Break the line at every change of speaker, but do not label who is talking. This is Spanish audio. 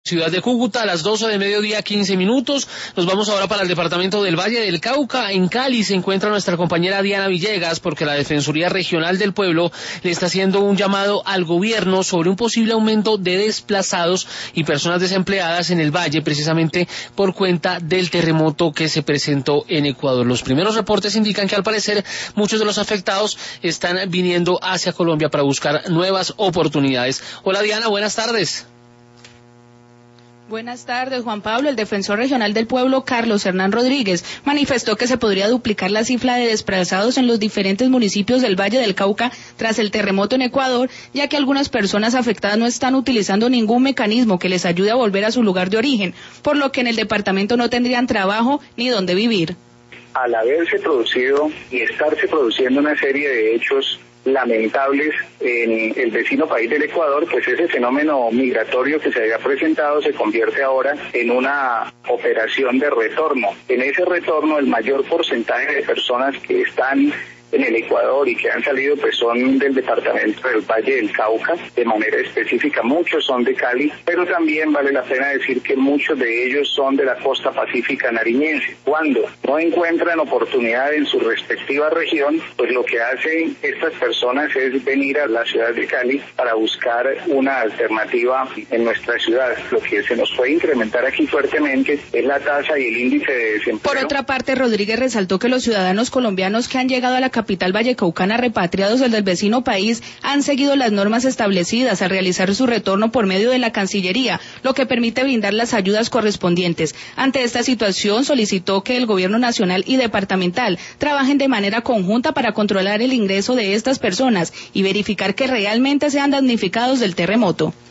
Ciudad de Cúcuta, a las 12 de mediodía, 15 minutos. Nos vamos ahora para el departamento del Valle del Cauca. En Cali se encuentra nuestra compañera Diana Villegas, porque la Defensoría Regional del Pueblo le está haciendo un llamado al gobierno sobre un posible aumento de desplazados y personas desempleadas en el Valle, precisamente por cuenta del terremoto que se presentó en Ecuador. Los primeros reportes indican que al parecer muchos de los afectados están viniendo hacia Colombia para buscar nuevas oportunidades. Hola Diana, buenas tardes.
Buenas tardes, Juan Pablo. El defensor regional del pueblo, Carlos Hernán Rodríguez, manifestó que se podría duplicar la cifra de desplazados en los diferentes municipios del Valle del Cauca tras el terremoto en Ecuador, ya que algunas personas afectadas no están utilizando ningún mecanismo que les ayude a volver a su lugar de origen, por lo que en el departamento no tendrían trabajo ni dónde vivir.
Al haberse producido y estarse produciendo una serie de hechos lamentables en el vecino país del Ecuador, pues ese fenómeno migratorio que se había presentado se convierte ahora en una operación de retorno. En ese retorno, el mayor porcentaje de personas que están en el Ecuador y que han salido pues son del departamento del Valle del Cauca, de manera específica muchos son de Cali, pero también vale la pena decir que muchos de ellos son de la costa pacífica nariñense. Cuando no encuentran oportunidad en su respectiva región, pues lo que hacen estas personas es venir a la ciudad de Cali para buscar una alternativa en nuestra ciudad. Lo que se nos puede incrementar aquí fuertemente es la tasa y el índice de desempleo.
Por otra parte, Rodríguez resaltó que los ciudadanos colombianos que han llegado a la capital vallecaucana repatriados del vecino país han seguido las normas establecidas al realizar su retorno por medio de la Cancillería, lo que permite brindar las ayudas correspondientes. Ante esta situación, solicitó que el gobierno nacional y departamental trabajen de manera conjunta para controlar el ingreso de estas personas y verificar que realmente sean damnificados del terremoto.